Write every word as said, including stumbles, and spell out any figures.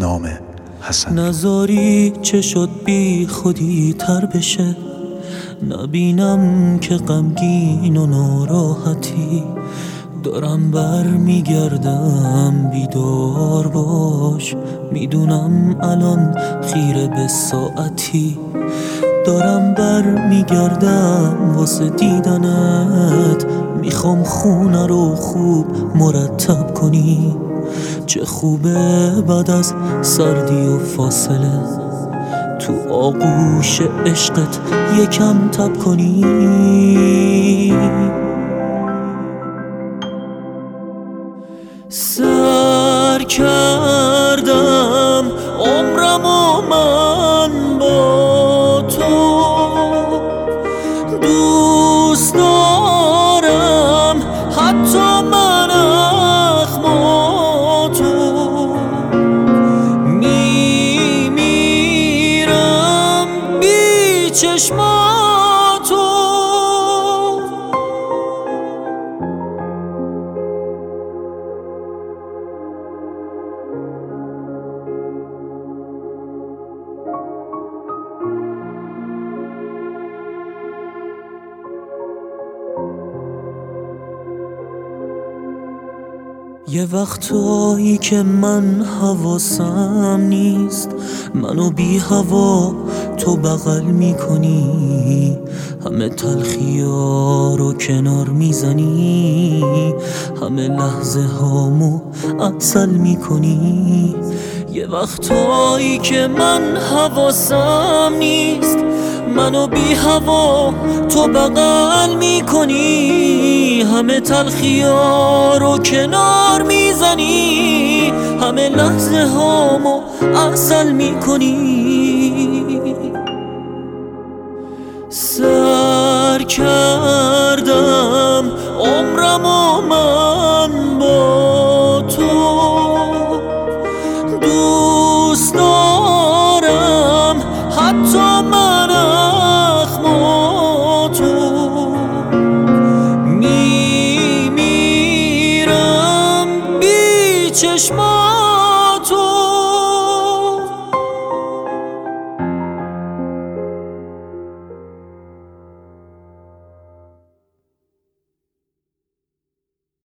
نام حسن. نذاری چه شد بی خودی تر بشه، نبینم که غمگین و ناراحتی. دارم بر میگردم بیدار باش، میدونم الان خیره به ساعتی. دارم بر میگردم واسه دیدنت، میخوام خونه رو خوب مرتب کنی. چه خوبه بعد از سردی و فاصله تو آغوش عشقت یکم تب کنی. سر کردم عمرم و من با تو، دوست دارم حتی من اخما تو. میمیرم بی چشماتو. یه وقتایی که من حواسم نیست، منو بی هوا تو بغل میکنی، همه تلخی‌ها رو کنار میزنی، همه لحظه هامو عسل میکنی. یه وقتایی که من حواسم نیست، منو بی هوا تو بغل میکنی، همه تلخی‌ها رو کنار میزنی، همه لحظه هامو عسل میکنی. سر کردم عمرم و من با تو، دوست دارم حتی من اخما تو. میمیرم بی چشم